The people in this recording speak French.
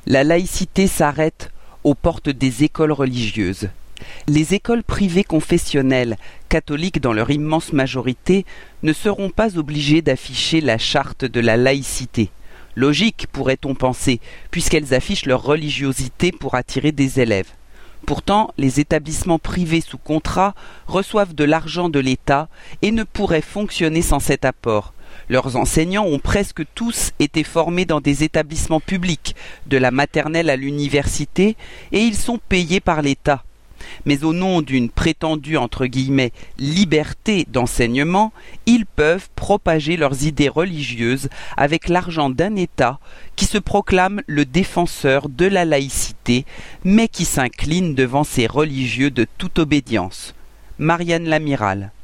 La laïcité s'arrête aux portes des écoles religieuses. Les écoles privées confessionnelles, catholiques dans leur immense majorité, ne seront pas obligées d'afficher la charte de la laïcité. Logique, pourrait-on penser, puisqu'elles affichent leur religiosité pour attirer des élèves. Pourtant, les établissements privés sous contrat reçoivent de l'argent de l'État et ne pourraient fonctionner sans cet apport. Leurs enseignants ont presque tous été formés dans des établissements publics, de la maternelle à l'université, et ils sont payés par l'État. Mais au nom d'une prétendue entre guillemets liberté d'enseignement, ils peuvent propager leurs idées religieuses avec l'argent d'un État qui se proclame le défenseur de la laïcité, mais qui s'incline devant ses religieux de toute obédience. Marianne Lamiral.